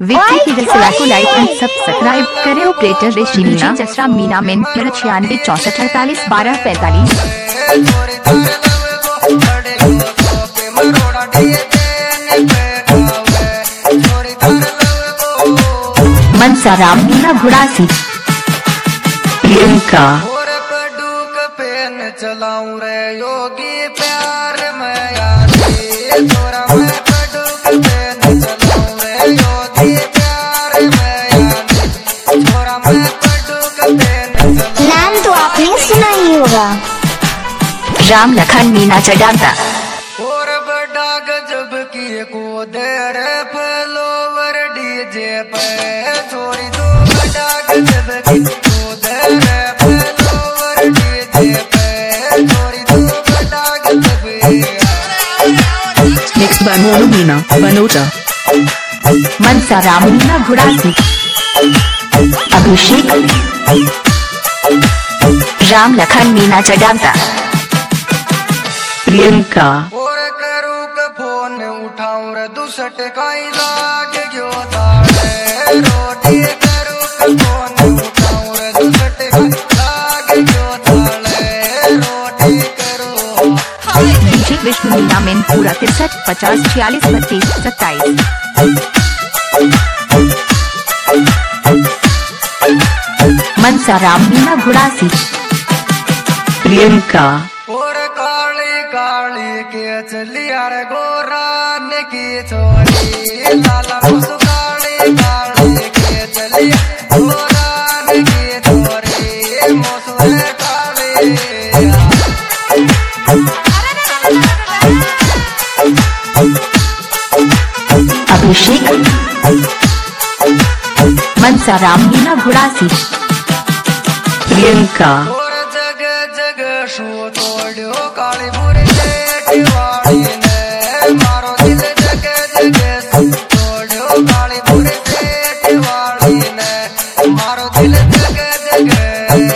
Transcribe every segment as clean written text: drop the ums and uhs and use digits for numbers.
विक्की की रसला को लाइक एंड सब्सक्राइब करें। ऑपरेटर ऋषि मीना जसरा मीना मेन 96 64 48 12 45। मनसाराम मीना घुड़ासी प्रियंका चलाऊं रे योगी प्यार में यारी छोरा मैं पडुक पेन चलाऊं रे योगी प्यार में यारी छोरा मैं पडुक पेन नाम तो आपने सुना ही होगा। राम लखन मीना चढ़ाता और बड़ा गजब की को देर फ्लोवर डीजे पे छोरी तो बड़ा गजब की को देर फ्लोवर डीजे पे Mixed by Mono Meena, Banota. Mansaram Meena घुड़ासी अभिषेक राम लखन मीना चढ़ाता प्रियंका और करूँ के फोन उठाऊं रे दुसट काई लाग गयो ताड़े रोटी करूँ के फोन उठाऊं रे दुसट काई लाग गयो ताड़े रोटी करूँ डीजे विष्णु मीना मेन पूरा 63 50 46 32 27। मनसाराम मीना घुड़ासी प्रियंका और काली काली के चलिया रे गोरा ने की छोरी लाला मुसु काली काली के चलिया गोरा ने की छोरी मुसु रे काली अभिषेक मनसाराम मीना घुड़ासी प्रियंका और जगह जगह शो तोड़ो काली बुरी वाली ने मारो दिल जगह जगह तोड़ो काली बुरी वाली ने मारो दिल जगह जगह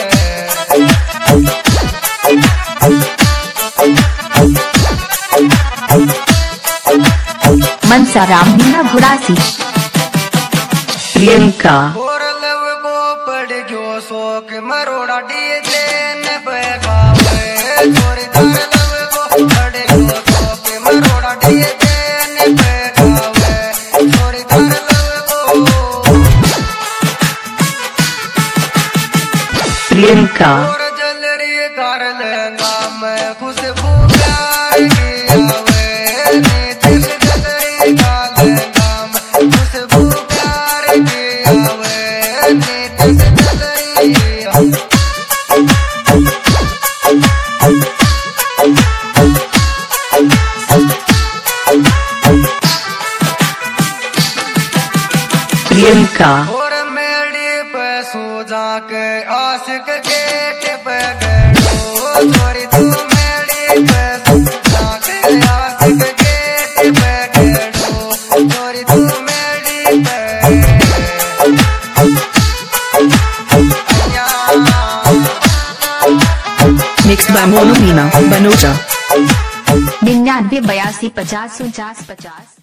मनसाराम मीना घुड़ासी प्रियंका और लव को पड़ गयो शोक मरोड़ा डीजे ने बेगावे छोरी तार लव को पड़ गयो शोक मरोड़ा डीजे ने बेगावे छोरी तार लव को प्रियंका और जलरी कर लेगा मैं खुशबू प्यार की आवे दिल जलरी कर लेगा मैं खुशबू प्यार की आवे दिल जलरी प्रियंका और मेरी पे सो जाके आशिक गेट पे गड़ो छोरी तू मेरी पे सो जाके आशिक गेट पे गड़ो छोरी तू मेरी पे Mixed by Mono Meena, Banota. 99 82 50 49 50।